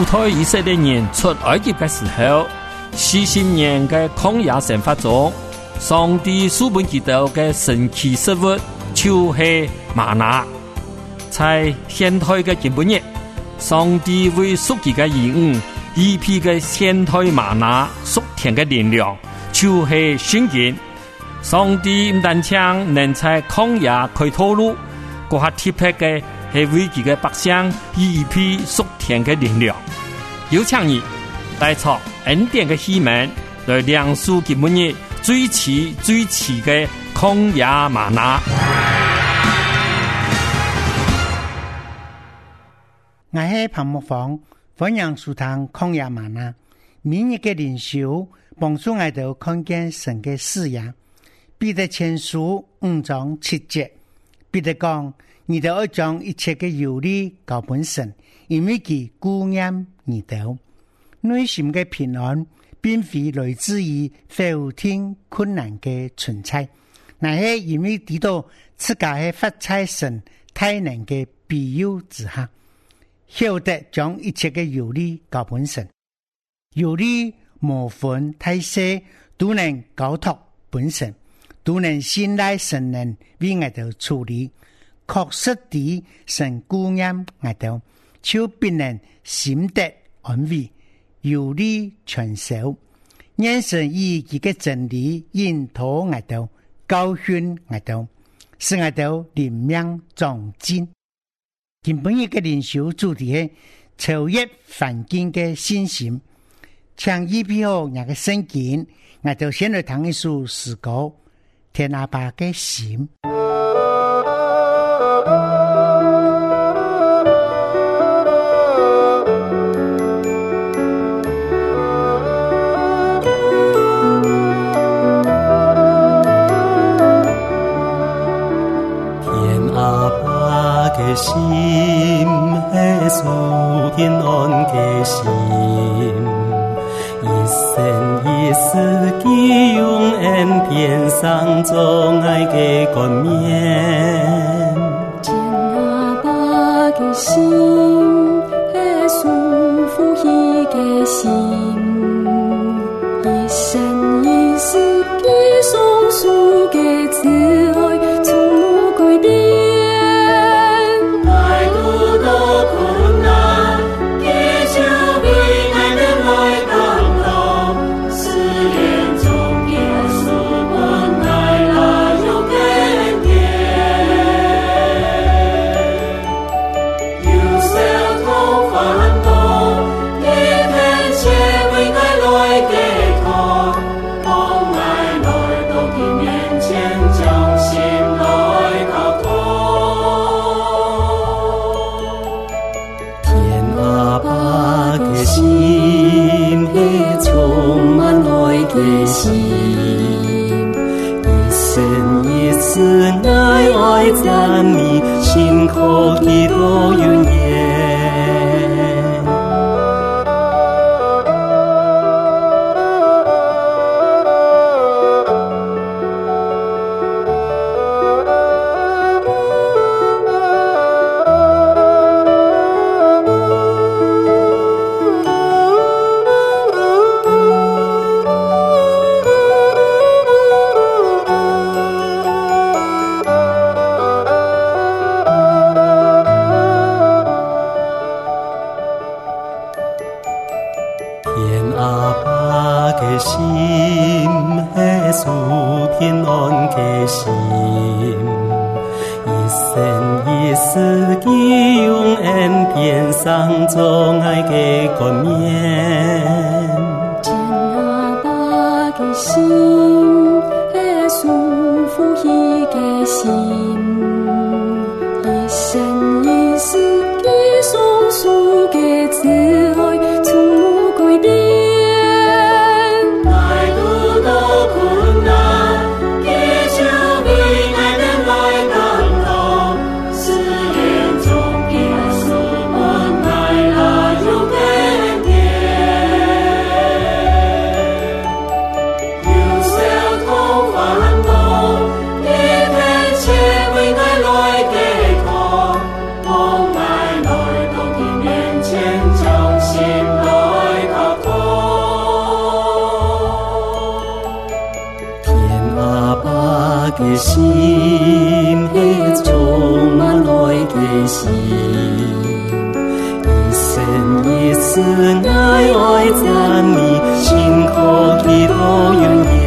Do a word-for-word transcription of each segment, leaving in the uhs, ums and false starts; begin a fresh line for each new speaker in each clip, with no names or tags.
主推以色列人出埃及的时候，四十年的曠野生活中，上帝赐给他們的神奇食物就是嗎哪。在現代的今日，上帝為屬佢嘅兒女預備嘅現代嗎哪屬天嘅力量，就是聖經。上帝唔單止能在曠野開道路，嗰下特別嘅係為佢嘅百姓預備屬天嘅力量。有請你帶出恩典嘅希望，來亮出今日最遲最遲嘅曠野嗎哪。
我係彭木房，歡迎收聽曠野嗎哪。每日嘅靈修幫助我哋看見神嘅視野。彼得前書五章七節，彼得講：你哋要將一切嘅有利交本神，因為佢顧念你哋。內心嘅平安，並非來自於否定困難嘅存在，乃係因為知道自家係發在神大能嘅庇佑之下，曉得將一切嘅有利交本神，有利無分大小，都能交託本神。都能信賴神能為我哋處理，確實地神顧念我哋，就必能心得安慰，有力全守。讓神以佢嘅真理引導我哋，教訓我哋，使我哋靈命長進。今本日嘅靈修主題係超越環境嘅信心，請預備好我嘅聖經，我哋先來聽一首詩歌。天阿爸嘅心，
天阿爸嘅心係屬天安嘅心。一生一世寄用恩典上眾愛嘅冠冕，
天阿爸嘅心係屬父喜嘅心，一生一世寄送屬嘅慈愛從無改變。愛遇到困難，繼續為愛的來到。是愛愛讚美，心口的都永遠。上眾愛嘅冠冕，天阿爸嘅心係屬父喜嘅心，一生一世寄送屬嘅慈愛從無改變。愛遇到困難，繼續為愛的來等候，誓言中必You say
嘅心，係充滿愛嘅心，一生一世愛愛讚你，心可祈禱永遠。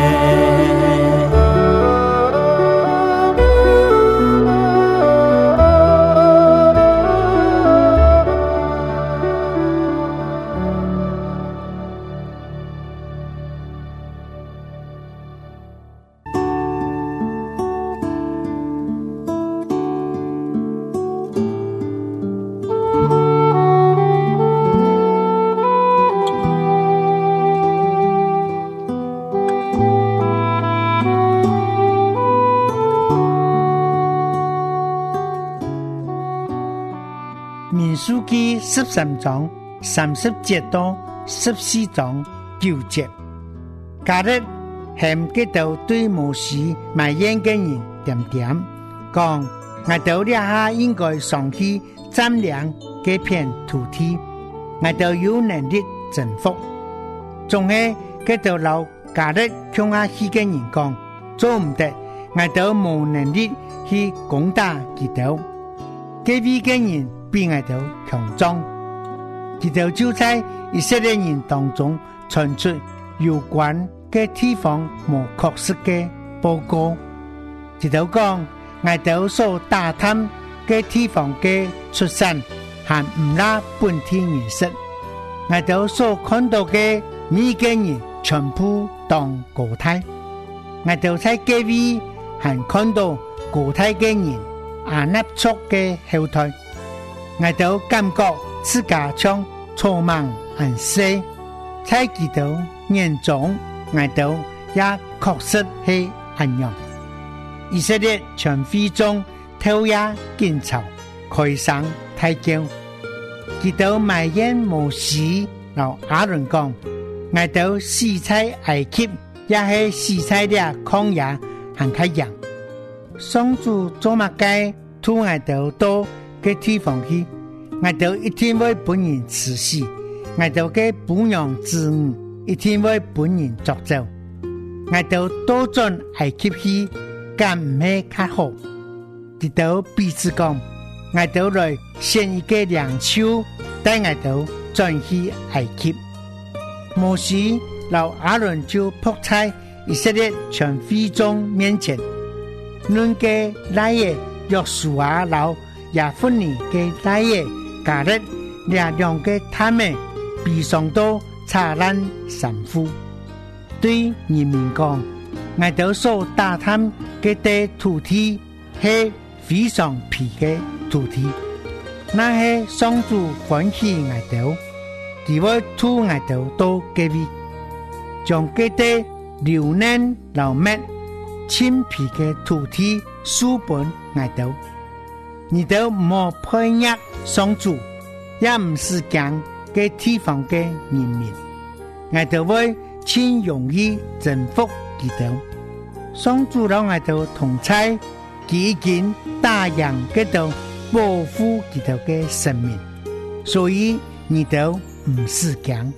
民數記十三章三十節到十四章九節，加勒向嗰度對摩西埋怨嘅人點點講，我到呢下應該上去佔領嗰片土地，我到有能力征服。仲係嗰度老加勒向下去嘅人講，做唔得，我到冇能力去攻打佢度。嗰位嘅人比我哋強壯，佢哋就在以色列人當中傳出有關嘅地方無確實嘅報告。佢哋講我哋所打探嘅地方嘅出身係唔拉本地人士，我哋所看到嘅每個人全部當國泰，我哋在嗰位係看到國泰嘅人亞納族嘅後代。我都感覺自家像草莽很細，在佢度眼中，我都也確實係咁樣。以色列全會中偷也見潮，開上太驕，佢都埋怨摩西老亞倫講，我都死在埃及，也係死在了曠野很開揚。上主做乜嘅，突然都到嘅地方去，我都一定會本人辭死，我都嘅本養子女一定會本人作走，我都多進埃及去，敢唔係較好？直到彼此講，我都來獻一個糧草，帶我都轉去埃及。摩西老亞倫就撲在以色列全會眾面前，論嘅來耶約書亞老亞弗尼嘅來耶加勒兩兩個他們悲傷到擦爛衫褲，對人民講，我都所打探嘅地土地係非常皮嘅土地，那係上主歡喜我哋，佢會吐我哋到嗰位，將嗰啲流年流滅青皮嘅土地書本我哋，你都唔好配合上主，也唔是講嘅地方嘅人民，我哋會盡容易征服佢哋。上主讓我哋同在，佢已經答應嗰度保護佢哋嘅生命，所以你都唔是講。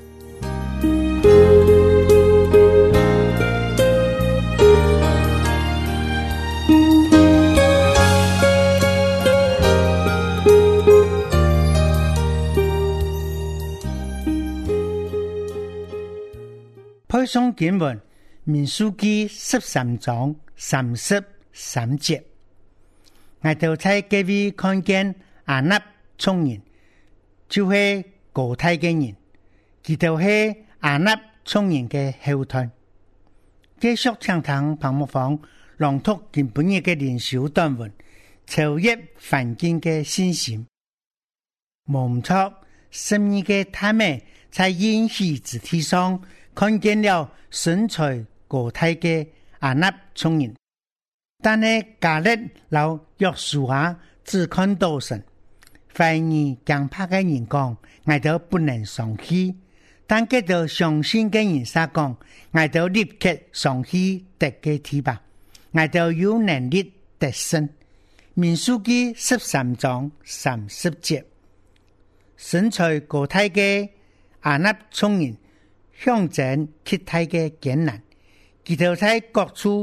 配送經文民數記十三章三十三節，我哋在嗰位看見亞納眾人，就係高泰嘅人，佢就係亞納眾人嘅後代。繼續聽聽彭木房朗讀今本日嘅靈修短文，超越環境嘅信心。蒙錯十二嘅他們在應許之地上看見了身材高大嘅亞納眾人，但係加勒老約書亞只看到神，懷疑驚怕嘅人講，我都不能上去；但佢哋相信嘅人撒講，我都立刻上去得嘅地吧，我都有能力得勝。民數記十三章三十節，身材高大嘅亞納眾人向前期待嘅艱難，佢哋在各處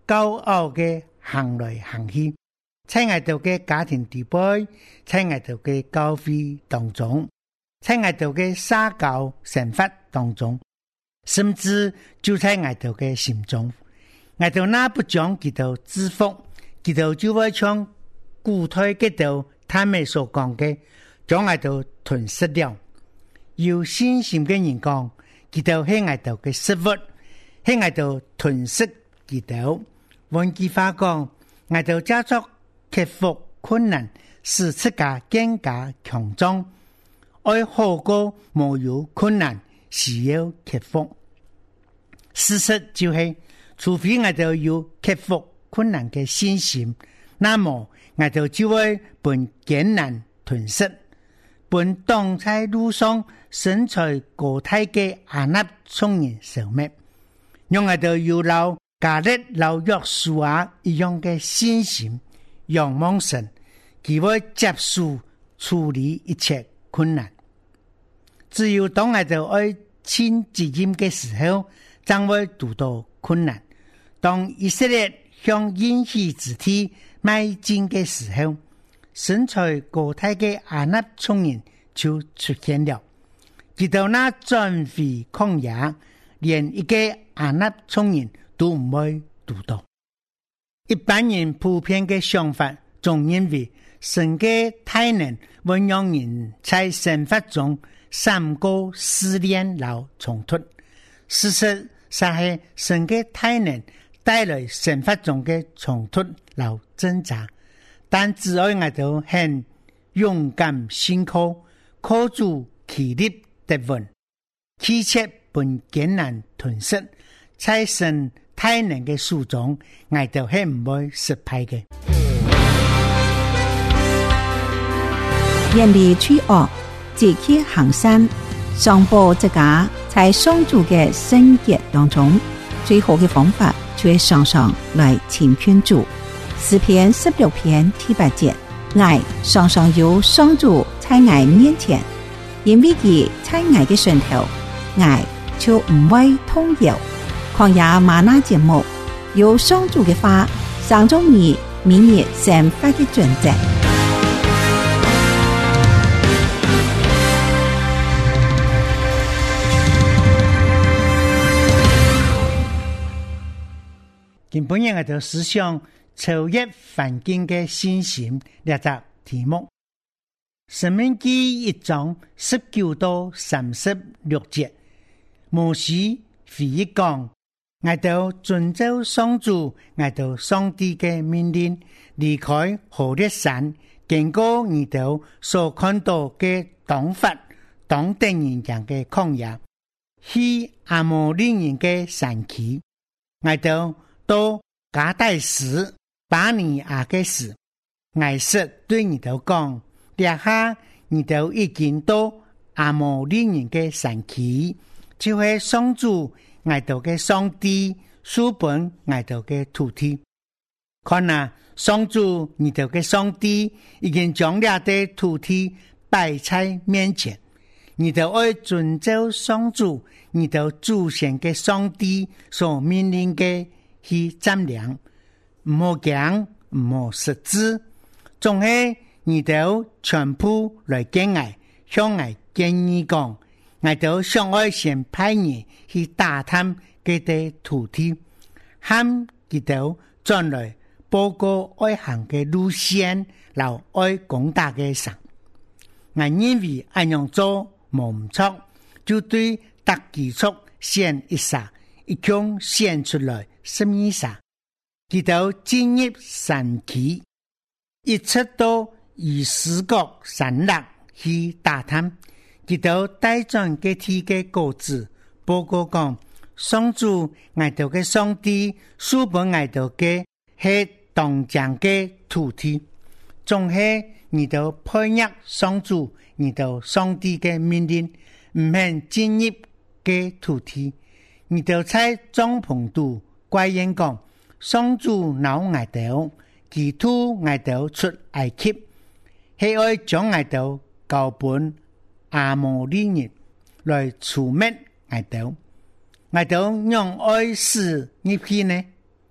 高傲嘅行來行去，在我哋嘅家庭地位，在我哋嘅教會當中，在我哋嘅社交生活當中，甚至就在我哋嘅心中，我哋那不將佢哋制服，佢哋就會將古代嗰度他們所講嘅，將我哋吞噬了。有信心嘅人講，佢哋係我哋嘅食物，係我哋吞噬佢哋。換句話講，我哋加速克服困難，使自家更加強壯。愛好過沒有困難，需要克服。事實就係、是，除非我哋有克服困難嘅信心，那麼我哋就會被艱難吞噬。本當在路上身材高大嘅亞納眾人消滅，讓我哋有了加勒老約書亞一樣嘅信心，仰望神，佢會接受處理一切困難。只有當我哋愛親自任嘅時候，將會遇到困難。當以色列向應許之地邁進嘅時候，身材高大嘅亞納眾人就出現了。直到那轉回曠野，連一個亞納眾人都唔會遇到。一般人普遍嘅想法，總認為神嘅大能會讓人在生活中三個試煉和衝突。事實上係神嘅大能帶來生活中嘅衝突和掙扎，但只要我哋很勇敢信靠，靠住其力的穩，拒絕被艱難吞噬，在神大能嘅手中，我哋係唔會失敗嘅。
遠離罪惡，積極行善，上報自家在上主嘅聖潔當中，最好嘅方法就係常常來親近主。詩篇十六篇第八節，愛常常有上主在愛面前，因為佢在愛嘅上頭，愛就唔會動搖。曠野嗎哪節目有上主嘅話，上中你明日生活嘅準則。
今本日我哋思想超越環境嘅信心呢隻題目。申命記一章十九到三十六節，摩西回憶講，我哋遵照上主，我哋上帝嘅命令，離開何烈山，經過我哋所看到嘅當法當地人講嘅曠野，去阿摩利人嘅山區，我哋到加大斯巴尼亞嘅時，艾瑟對你哋講，下下你哋已經到阿摩利人嘅山區，就係上主愛到嘅上帝書本愛到嘅土地。看啊，上主你哋嘅上帝已經將兩地土地擺在面前，你哋愛遵照上主你哋祖先嘅上帝所命令嘅去丈量，唔好講，唔好失志，仲係你哋全部來見我，向我建議講，我哋想愛先派人去打探佢哋土地，喊佢哋轉來報告愛行嘅路線，留愛廣大嘅神。我認為按樣做冇唔錯，就對特基礎先一撒，一共先出來十二撒，佢哋進入山區，一直到以四國山脈去打探，佢哋帶轉嘅天嘅果子，報告講，上主愛到嘅上帝，書本愛到嘅係當江嘅土地，仲係你哋配合上主，你哋上帝嘅命令，唔肯進入嘅土地，你哋在帳篷度怪人講，上主鬧愛到，祈禱愛到出埃及，係愛將愛到交本阿摩利人來除滅愛到，愛到讓愛死入去呢？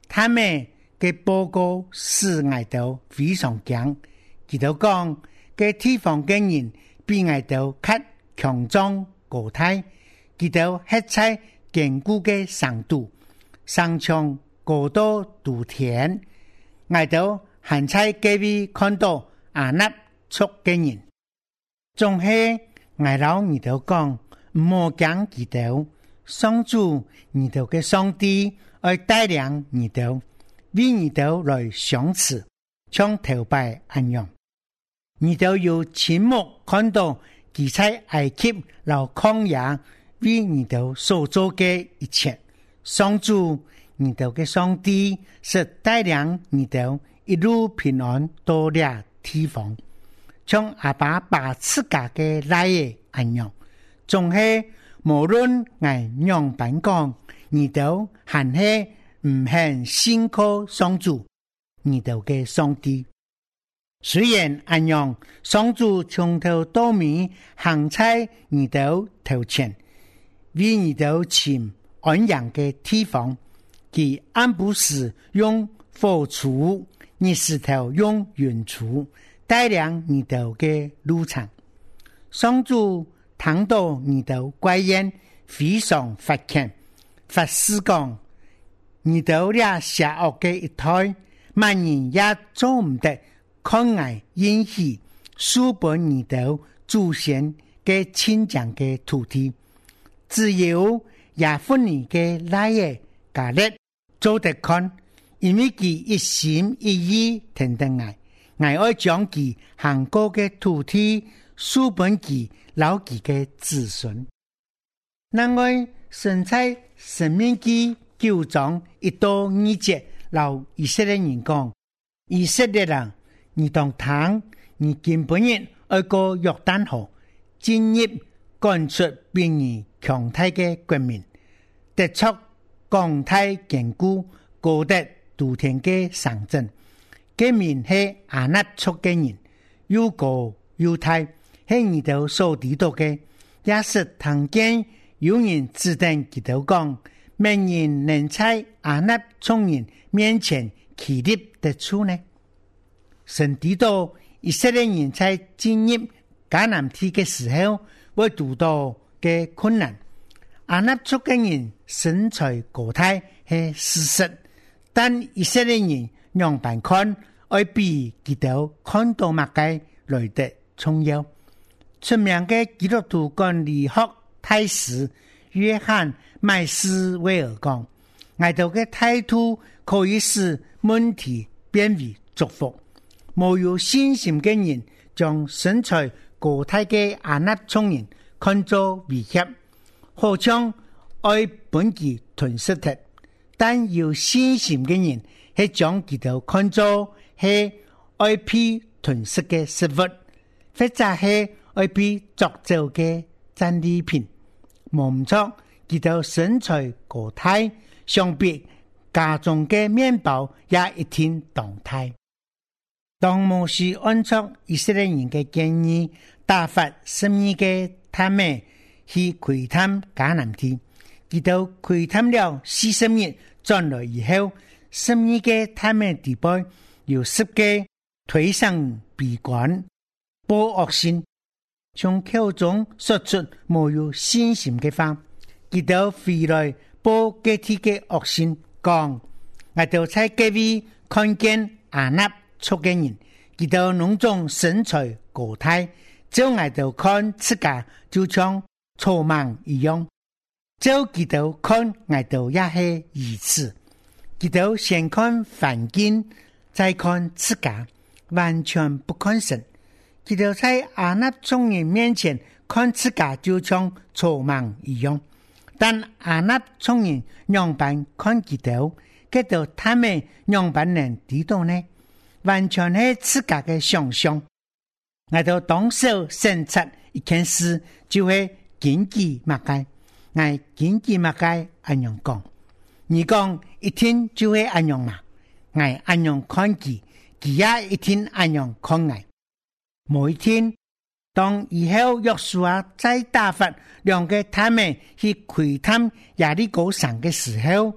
他們嘅報告使我哋非常驚。佢哋講嘅地方嘅人比我哋較強壯高大，佢哋一切堅固嘅程度，上牆高多稻田，我哋還在隔壁看到亞納族嘅人，仲係我老你哋講唔好驚佢哋，上主你哋嘅上帝愛帶領你哋，為你哋來相似，像頭拜一樣。你哋要親目看到佢在埃及老曠野為你哋所做嘅一切，上主你哋嘅上帝是帶領你哋一路平安到了地方，像阿爸把自家嘅來嘅一樣，仲係無論係樣板講，你哋還係唔肯信靠上主你哋嘅上帝。雖然安樣，上主從頭到尾行在你哋頭前，為你哋尋安養嘅地方，佢安不時用火柱，你石頭用雲柱，帶領你哋嘅路程。上主聽到你哋怪言，非常發強，發誓講，你哋倆邪惡嘅一胎，萬人也做唔得。看愛允許書本你哋祖先嘅親長嘅土地，只有亞弗尼嘅拉耶加勒做得看，因為佢一心一意聽得愛，愛愛將佢行過嘅土地書本佢留佢嘅子孫。另外，神在申命記九章一到二節，留以色列人講，以色列人。你當聽，你根本人愛過約旦河，進入趕出比你強大嘅國民，得出廣大堅固、高德杜田嘅城鎮。佢們係亞納族嘅人，又高又大，係你哋所知道嘅。也是聽見有人指定佢哋講，沒人能在亞納族人面前屹立得住呢？神知道以色列人在進入迦南地嘅時候會遇到嘅困難，亞納族嘅人身材高大係事實，但以色列人樣板看會比佢哋看到麥雞來得重要。出名嘅基督徒管理學大師約翰麥斯威爾講，我哋嘅態度可以使問題變為祝福。沒有信心嘅人將身材高大嘅亞納族人看作威脅，好像愛本己吞噬佢；但有信心嘅人係將佢哋看作係愛被吞噬嘅食物，或者係愛被鑿造嘅戰利品。冇錯，佢哋身材高大，相比家中嘅麵包也一天動態。當摩西按照以色列人嘅建議，打發十二個他們去窺探迦南地，直到窺探了四十日，轉來以後，十二個他們地背有十個推上鼻管，報惡信，從口中說出沒有信心嘅話，直到回來報這啲嘅惡信，講我就在隔壁看見亞納族嘅人，佢哋農種身材高大，就我就看自家就像草蜢一樣，就佢哋看我就也係如此。佢哋先看環境，再看自家，完全不看神。佢哋在亞納族人面前看自家就像草蜢一樣，但亞納族人樣板看佢哋，佢哋他們樣板能知道呢？完全係自家嘅想象。我就當手審察一件事，就係經濟物價。我經濟物價安樣講，你講一天就會安樣嘛？我安樣看佢，佢也一天安樣看我。每一天，當以後約書亞再打發兩個他們去窺探耶利哥城嘅時候，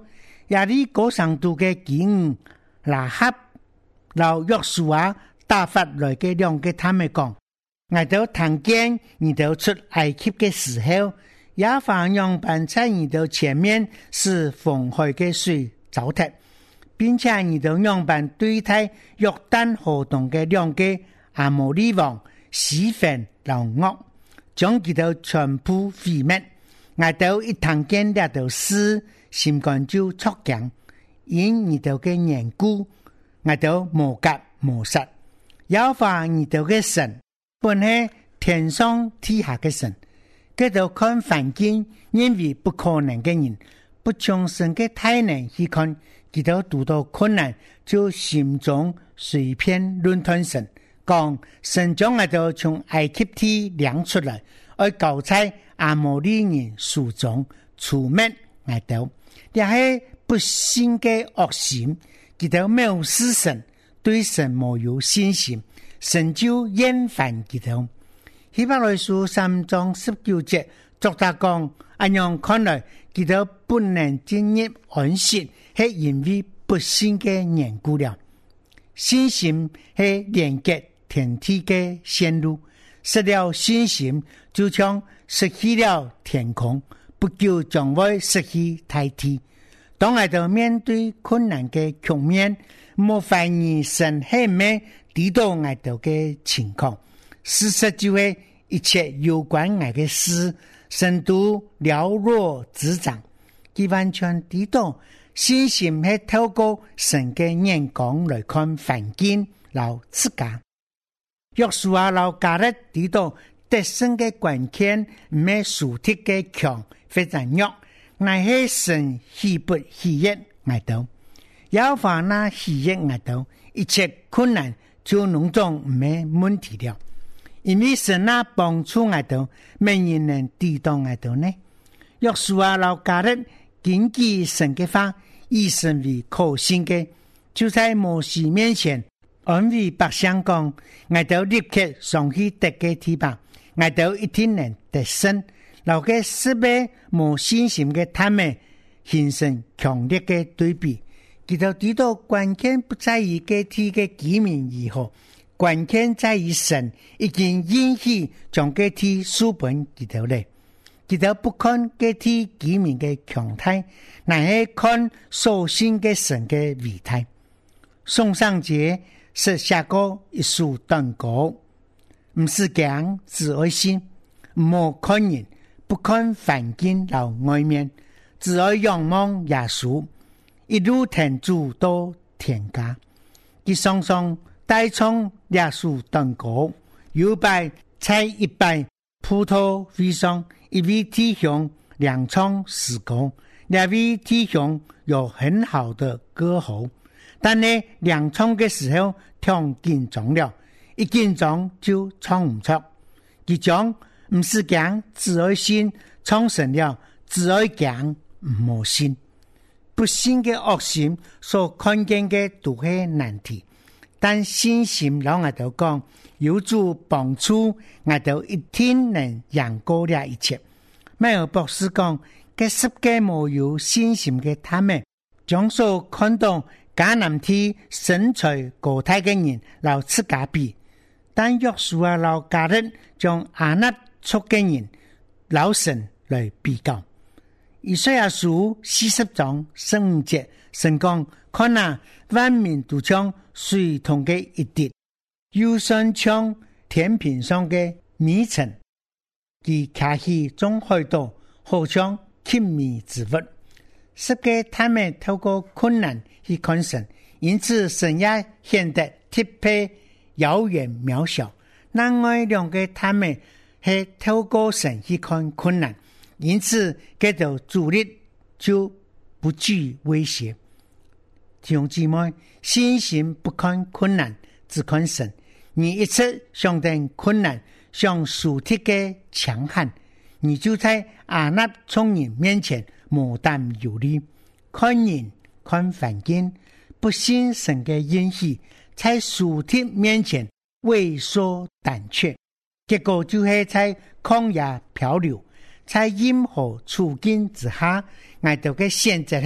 亚利哥上度嘅警拉合老约书亞打發來嘅兩個他們講，我哋聽見你哋出埃及嘅時候，亞法樣板在你哋前面是紅海嘅水糟蹋，並且你哋樣板對待約旦河東嘅兩個亞摩利王西番老惡，將佢哋全部毀滅。我哋一聽見呢條事，心肝就觸驚，因你哋嘅緣故，我哋無格無實。耶和華你哋嘅神本係天上地下嘅神，佢哋看環境認為不可能嘅人，不從神嘅大能去看，佢哋遇到困難就心中隨便論斷神，講神將我哋從埃及地領出來，而交在亞摩利人手中除滅我哋，也係不信嘅惡心，佢哋藐視神，對神沒有信心，神就厭煩佢哋。希伯來書三章十九節作者講，按樣看來，佢哋不能進入安息，係因為不信嘅緣故了。信心係連接天地嘅線路，失了信心，就像失去了天空，不久將會失去大地。當我哋面對困難嘅局面，莫懷疑神係咩抵擋我哋嘅情況。事實就係一切有關我嘅事，神都了若指掌，佢完全抵擋。信心係透過神嘅眼光來看環境和自家。約書亞和迦勒抵擋得勝嘅關鍵，唔係屬體嘅強非常弱，乃係神喜不喜悅我哋。耶和華那喜悅我哋，一切困難就弄中唔係問題了。因為神那幫助我哋，沒人能抵擋我哋呢。約書亞和迦勒謹記神嘅話，以神為可信嘅，就在摩西面前安慰百姓講：我哋立刻上去得嘅地方，我哋一定能得勝。留嘅失敗無信心嘅他們，形成強烈嘅對比。佢哋知道關鍵不在於嘅地嘅居民如何，關鍵在於神已經允許將嘅地書本佢哋嚟。佢哋不看嘅地居民嘅強大，乃係看所信嘅神嘅偉大。宋尚節是下過一首短歌，唔是講只愛心，唔好看人，不看環境和外面，只愛仰望耶穌，一路天主到天家。佢常常帶唱耶穌短歌，有擺在一擺葡萄會上，一位弟兄兩唱詩歌，兩位弟兄有很好的歌喉，但呢兩唱嘅時候太緊張了，一緊張就唱唔出。佢講唔是講只愛信唱成了，只愛講唔好信。不信嘅惡心所看見嘅都係難題，但信心讓我哋講有主幫助，我哋一定能贏過了一切。邁爾博士講，嘅十個沒有信心嘅他們，將所看到迦南地身材高大嘅人老自家比，但約書亞老迦勒將亞納族嘅人老神來比較。以賽亞書四十章十五節，神講：看啊，萬民都像水同嘅一滴，又像像天平上嘅米塵，佢卡起中海島，好像輕微之物。是給他們透過困難去看神，因此神也顯得特別遙遠渺小。另外兩個他們係透過神去看困難，因此佢哋主力就不具威脅。弟兄姊妹，信心不看困難，只看神。你一直想等困難，像屬體嘅強悍，你就在亞納眾人面前無膽有力。看人看環境，不信神嘅應許，在屬體面前畏縮膽怯，結果就係在曠野漂流，在任何處境之下，我哋嘅選擇係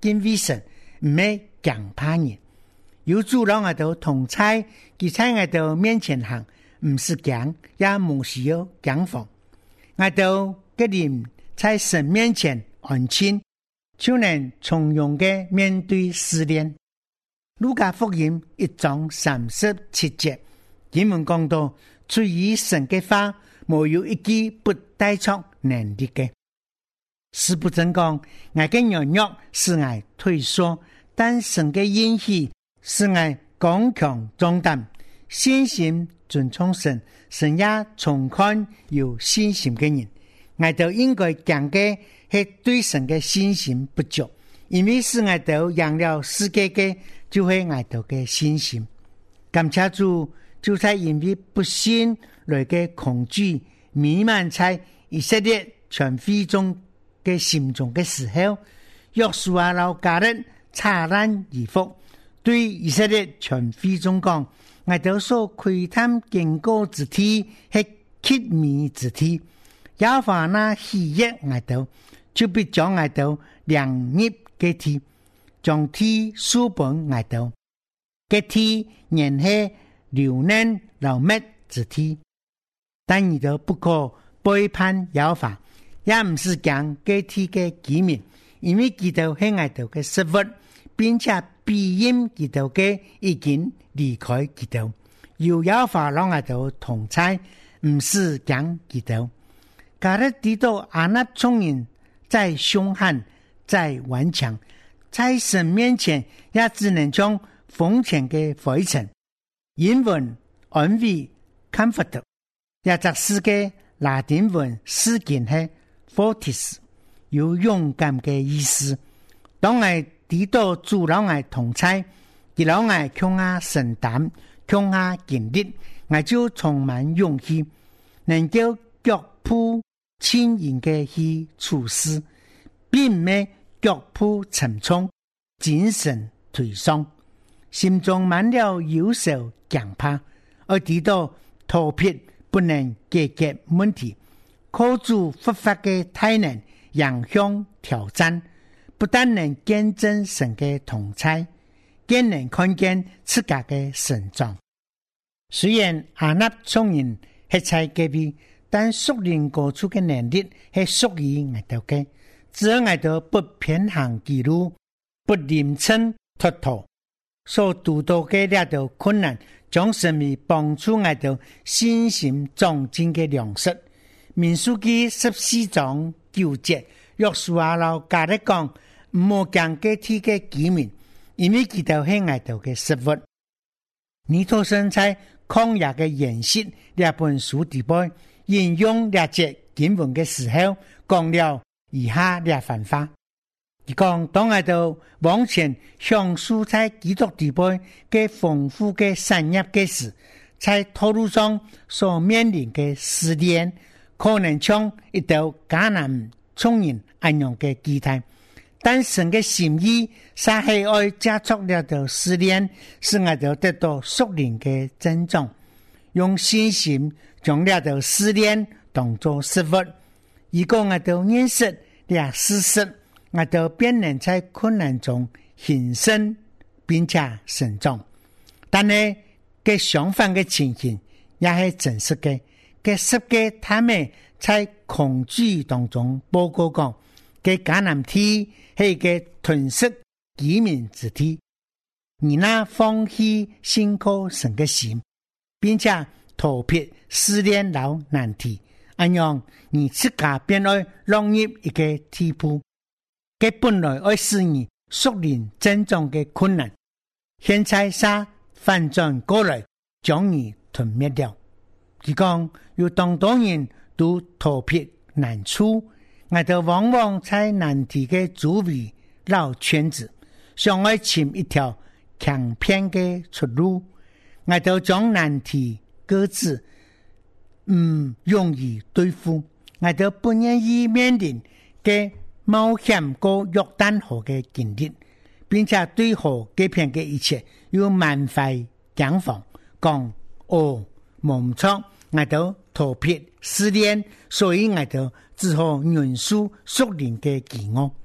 敬畏神，唔系强怕人。有主让我哋同在，佢在我哋面前行，唔是强，也唔需要强防。我哋嘅人在神面前安靜，就能從容嘅面對試煉。路加福音一章三十七節，經文講到，出於神嘅話，沒有一句不帶出能力嘅。事不真講，我嘅軟弱是我退縮，但神嘅應許是我剛強壯膽，信心尊重神，神也重看有信心嘅人。我哋應該講嘅係對神嘅信心不足，因為是我哋贏了世界嘅，就係我哋嘅信心。感謝主，就在因為不信來嘅恐懼彌漫在以色列全會眾嘅心中嘅時候，約書亞老家人擦爛衣服，對以色列全會眾講：我哋所窺探經過之地係揭秘之地。耶華那喜悅我哋，就必將我哋量入嘅地，將地書本我哋嘅地，然係流年流滅之地。但你都不可背叛耶華，也唔是講嘅地嘅機密，因為佢哋係我哋嘅食物，並且必因佢哋嘅已經離開佢哋，有耶華讓我哋同在，唔是講佢哋。加勒提到亞納眾人在凶悍，在頑強，在神面前也只能將風前嘅灰塵英文安慰 comfort， 也則是嘅拉丁文詩經係 fortis， 有勇敢嘅意思。當我提到主讓我同在，佢讓我向下承擔，向下經歷，我就充滿勇氣，能夠腳步輕盈嘅去處事，並唔係腳步沉重，精神頹喪，心中滿了憂愁驚怕。而提到逃避不能解決問題，靠住佛法嘅體能迎向挑戰，不但能見證神嘅同在，更能看見自家嘅成長。雖然亞納眾人係在隔壁，但屬靈高處嘅能力係屬於我哋嘅，只要我哋不偏行己路，不臨親脫逃，所遇到嘅呢條困難，將成為幫助我哋信心長進嘅糧食。民數記十四章九節，約書亞老家咧講，唔好講嘅天嘅機密，因為佢哋係我哋嘅食物。尼托生在曠野嘅演習呢本書底背。引用兩節經文嘅時候，講了以下兩番話。佢講當我哋往前享受在基督地位嘅豐富嘅產業嘅時，在道路上所面臨嘅試煉，可能像一道迦南眾人一樣嘅期待。但神嘅心意，撒係愛加速了道試煉，使我哋得到屬靈嘅增長，用信心將呢道試煉當作食物。如果我哋認識呢事實，我哋便能在困難中獻身並且成長。但係嘅相反嘅情形也係真實嘅。嘅十個他們在恐懼當中報告講，嘅迦南地係嘅吞噬己民之地，而那放棄信靠神嘅心，並且逃避試煉老難題，安樣你自家變來落入一個地步，佢本來愛使你屬靈增長嘅困難，現在煞反轉過來將你吞滅掉。佢講有當多人都逃避難處，我哋往往在難題嘅周圍繞圈子，想愛尋一條強偏嘅出路，我哋將難題各自唔容易對付，我哋不願意面臨嘅冒險過約旦河嘅經歷，並且對河這片嘅一切要滿懷驚惶，講哦冇錯，我哋逃避試煉，所以我哋只好認輸屬靈嘅飢餓。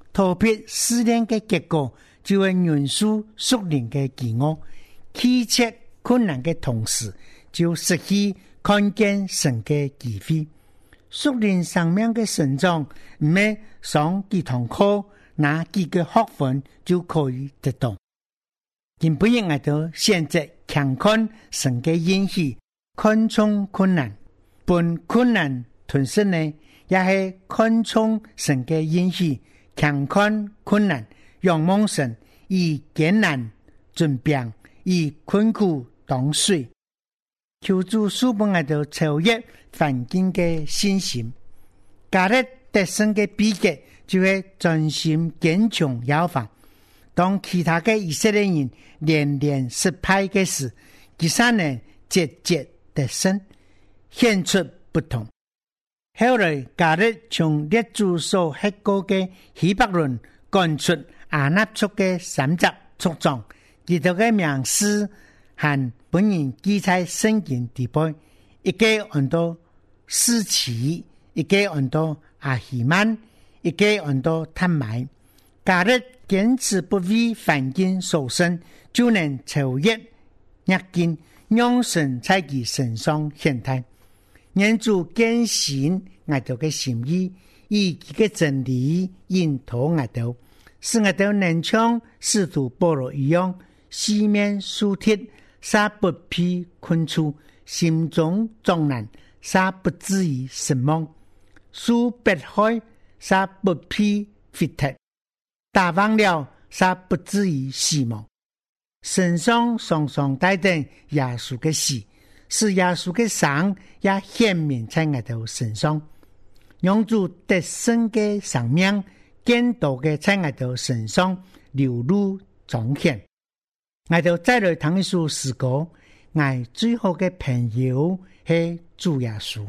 逃避思念的結果，就會認輸屬靈的飢餓，拒絕困難的同時，就失去看見神的機會。屬靈生命的成長，唔係上幾堂課，拿幾個學分就可以得到。今不應愛到選擇強看神的應許，看重困難，本困難吞噬呢，也係看重神的應許，強看困難，仰望神，以艱難準備，以困苦當水。求主賜本愛到超越環境的信心，加入得勝的秘訣，就係專心堅強有方。當其他的以色列人連連失敗的時，其他人節節得勝，顯出不同。後來加入從列祖所吃過的希伯倫趕出亞納族的三十族長，佢哋嘅名字和本人記在聖經地背，一個按到施慈，一個按到阿希曼，一個按到坦買。加入堅持不為環境所生，就能超越逆境，讓神在其身上顯態。人主堅信愛道嘅心意，以其嘅真理引導愛道，使愛道能像使徒保羅一樣，四面樹鐵，殺不疲困處，心中壯難，殺不至於死亡，樹別開，殺不疲廢脫，打忘了，殺不至於死亡。身上常常帶定耶穌嘅死，使耶穌嘅生也顯明在我哋身上，讓主得勝嘅生命見到嘅在我哋身上流露彰顯。我哋再來談一首詩歌，我最好嘅朋友係主耶穌。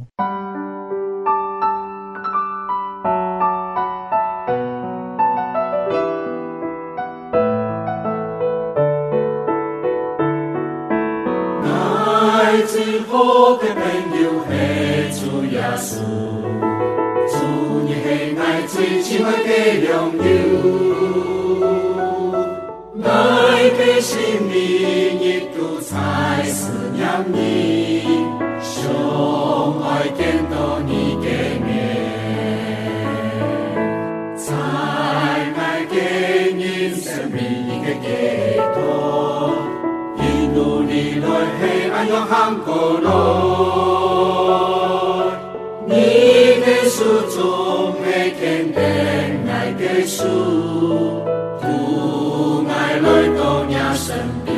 最好的朋友是主耶穌，主你是愛最親愛的良友，愛的生命一度才思念你，相愛見到你的面，才愛給人生命一個寄託，一路你來黑暗永恆過來，你的手中每天的愛的樹，獨愛來到你身邊，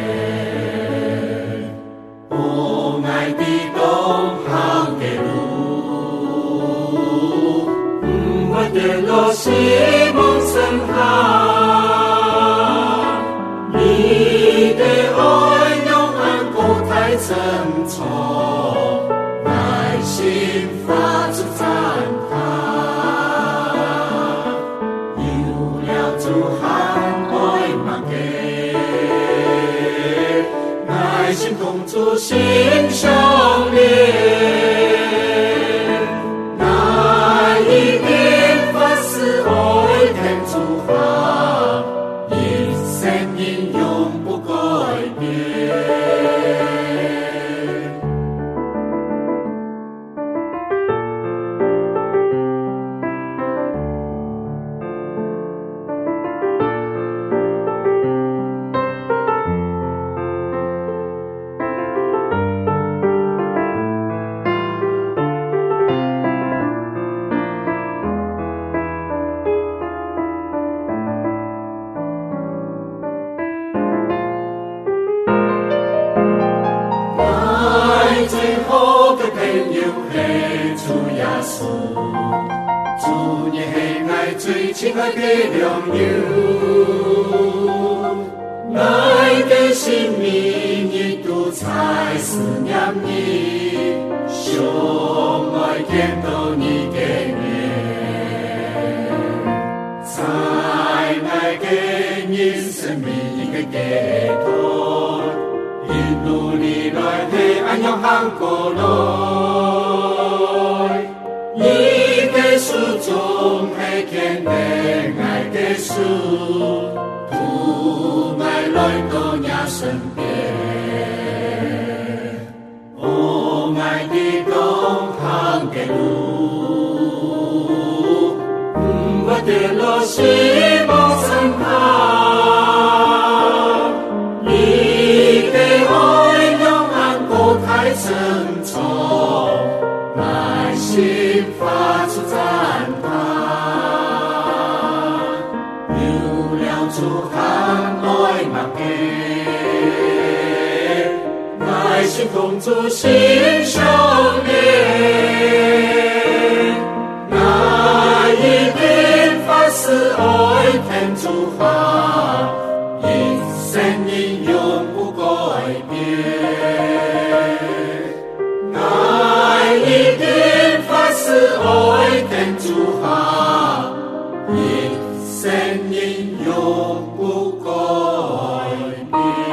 我愛的東行的路，我的路是夢深海，你的愛永恆不太沉重，愛心發出綻放，有了主和愛盲給，愛心同主心相連，那一定發是愛天主化，因生命永不改變。親愛的良友，愛的生命一度才思念你，相愛見到你的面，才愛給人生命一個寄託，一路你來黑暗永恆過來，你的手中黑天的愛
不爱来到你身边，我爱的同行的路，我的路是梦身旁，你的爱永安国泰深重，耐心发出赞叹，有了主看爱默给，耐心同主心相连，那一定发誓爱天主话，一生因永不改变，那一定发誓爱天主话，一生因永不改变。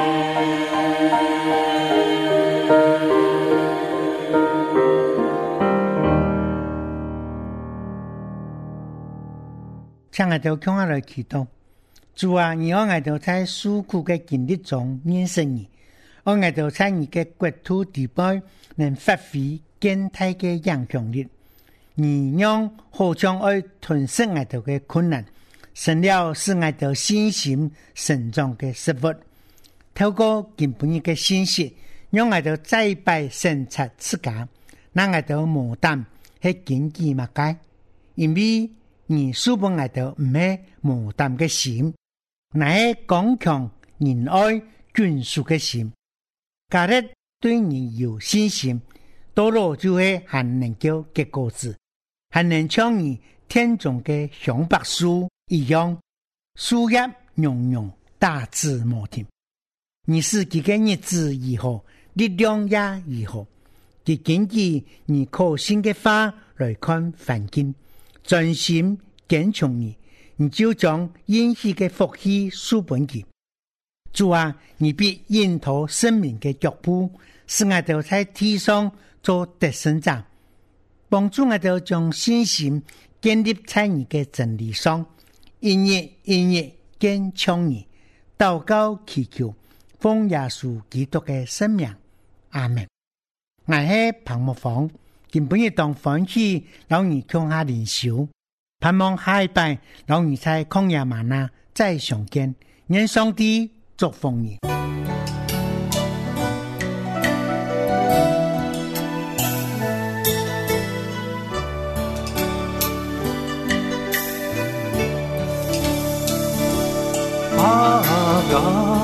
请我哋向我來祈禱，主啊，你讓我哋在受苦嘅經歷中認識你，讓我哋在你嘅國土地位能發揮更大嘅影響力。你讓好像愛吞噬我哋嘅困難，成了使我哋信心成長嘅食物。透過根本嘅信息，讓我哋再拜審察自家，讓我哋無膽去經濟物界，因為你書本我哋唔係無膽嘅心，乃係剛強仁愛眷屬嘅心。假如對你有信心，多羅就會還能夠結果子，還能像你天中嘅香柏樹一樣，樹葉濃濃，大枝無停。你是佢嘅日子如何，力量也如何。佢根據你可信嘅話來看環境，專心堅強你，你就將應許嘅福氣書本佢。主啊，你必引導生命嘅腳步，使我哋在地上做得勝者，幫助我哋將信心建立在你嘅真理上，因日因日堅強你。禱告祈求，奉耶穌基督嘅聖名，阿們。我係彭木芳，今本日當歡喜，老你向下連手，盼望下一拜，老你在曠野嗎哪再相見，願上帝祝福你。
阿哥，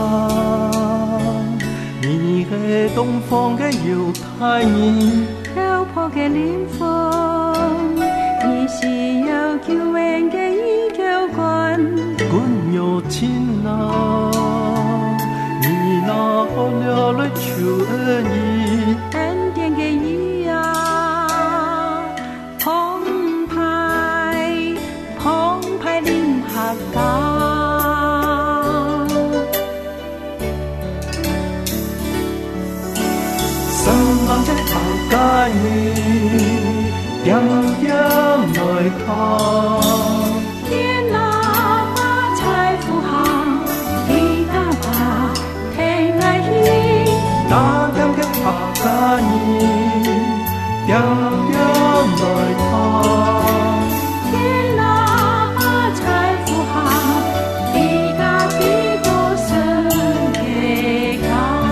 你係東方嘅猶太人，
漂泊嘅靈魂，你是有救恩嘅依靠關。
君有親啊，你那可了來求恩義，
恩典嘅意啊，澎湃澎湃臨合家。
解你點點來看，
天哪把財富行，地大把天愛意，
那點嘅拍解你點點來看，
天哪把財富行，地大地多生嘅家。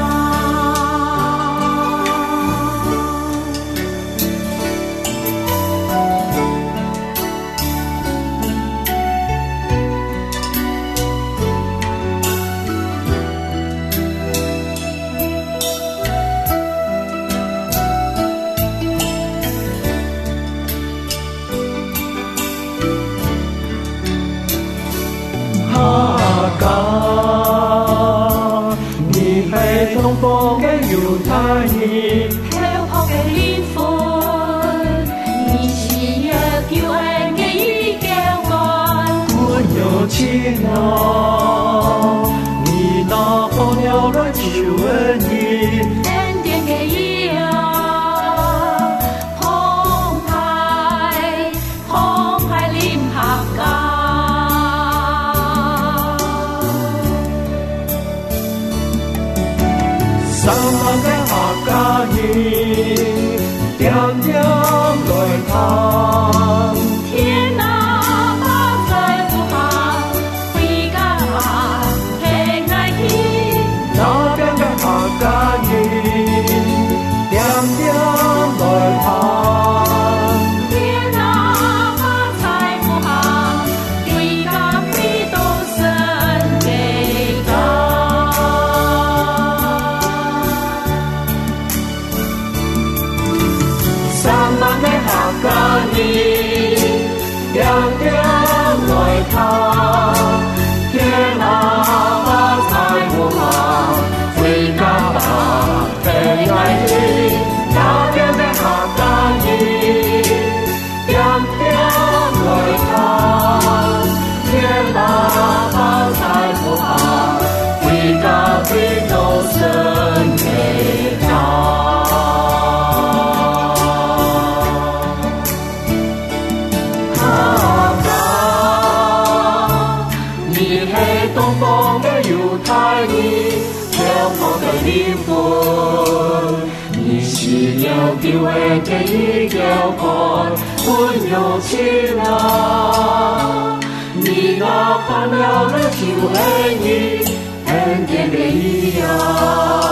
東方嘅猶太人，
漂泊嘅靈魂，你是有救恩嘅依靠關。
君有親啊，你那可了來求恩義，
恩典嘅意啊，澎湃澎湃臨合家。
三萬嘅客家人，點點來談。
天啊，把在乎下，回家係愛天。
那邊嘅客家人，點點來談。
天啊，把在乎下，回家飛到神嘅家。
三萬嘅客家人，點點來談。天啊，把在乎下，回家係愛天。那邊嘅客家人，點點來談。天啊，把在乎下，回家飛到神嘅家。東方嘅猶太人，北方嘅靈魂，你是了地位嘅一條幹，本有情啊！你那看了了就愛你，恩典嘅一樣。